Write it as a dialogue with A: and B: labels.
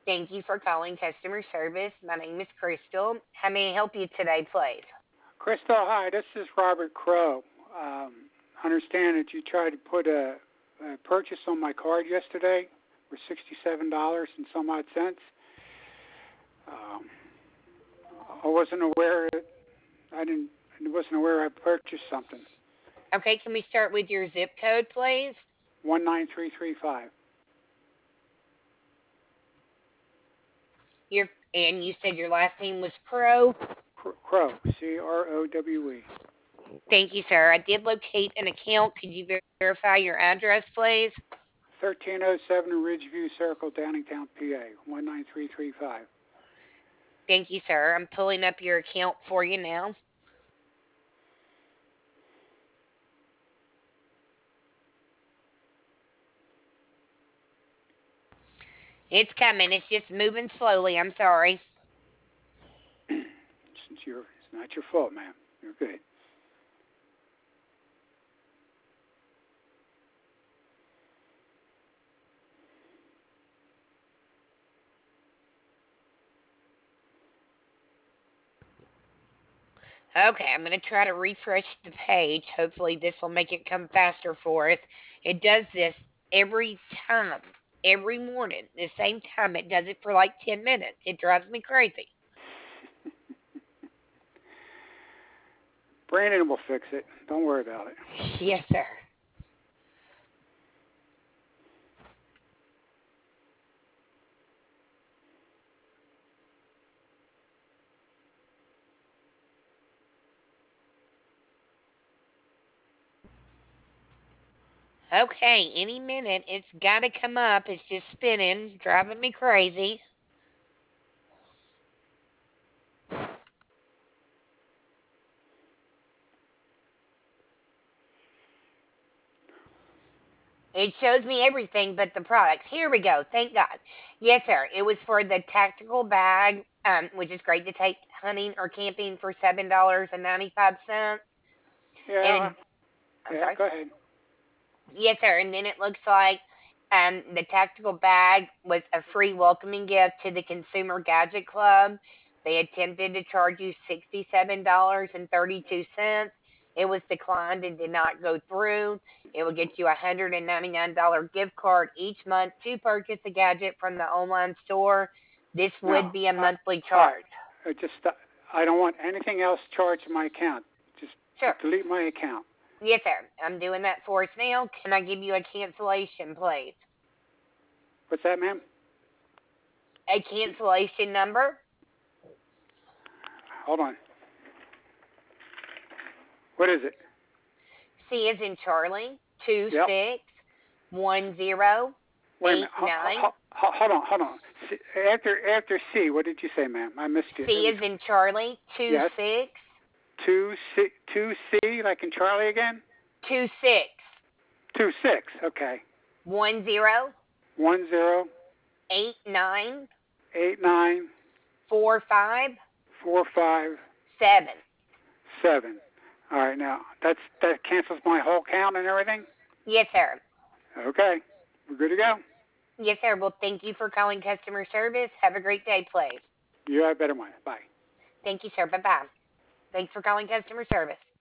A: Thank you for calling customer service. My name is Crystal. How may I help you today, please?
B: Crystal, hi. This is Robert Crow. I understand that you tried to put a purchase on my card yesterday for $67 and some odd cents. Um, I wasn't aware. I didn't. I wasn't aware I purchased something.
A: Okay, can we start with your zip code, please?
B: 19335.
A: And you said your last name was Crow.
B: Crow. Crowe.
A: Thank you, sir. I did locate an account. Could you verify your address, please?
B: 1307 Ridgeview Circle, Downingtown, PA. 19335.
A: Thank you, sir. I'm pulling up your account for you now. It's coming. It's just moving slowly. I'm sorry.
B: It's not your fault, ma'am. You're good.
A: Okay, I'm going to try to refresh the page. Hopefully, this will make it come faster for us. It does this every time, every morning, the same time. It does it for like 10 minutes. It drives me crazy.
B: Brandon will fix it. Don't worry about it.
A: Yes, sir. Okay, any minute it's got to come up. It's just spinning, driving me crazy. It shows me everything but the products. Here we go. Thank God. Yes, sir. It was for the tactical bag, which is great to take hunting or camping for $7.95.
B: Yeah,
A: And I'm
B: yeah,
A: sorry.
B: go ahead.
A: Yes, sir. And then it looks like the tactical bag was a free welcoming gift to the Consumer Gadget Club. They attempted to charge you $67.32. It was declined and did not go through. It will get you a $199 gift card each month to purchase a gadget from the online store. This
B: No,
A: would be a monthly
B: I,
A: charge.
B: just I don't want anything else charged to my account. Just
A: Sure.
B: delete my account.
A: Yes, sir. I'm doing that for us now. Can I give you a cancellation, please?
B: What's that, ma'am?
A: A cancellation number?
B: Hold on. What is it?
A: C is in Charlie, two
B: Yep.
A: six one zero
B: Wait a minute.
A: eight nine.
B: Hold on. After C, what did you say, ma'am? I missed you. It
A: C
B: was
A: is in Charlie, two
B: yes.
A: six
B: Two C, like in Charlie again.
A: two six
B: 26. Okay.
A: 10
B: 10
A: 89
B: 89
A: 45
B: 45
A: 7.
B: 7. All right. Now that cancels my whole count and everything.
A: Yes, sir.
B: Okay. We're good to go.
A: Yes, sir. Well, thank you for calling customer service. Have a great day, please.
B: You have a better one. Bye.
A: Thank you, sir. Bye bye. Thanks for calling customer service.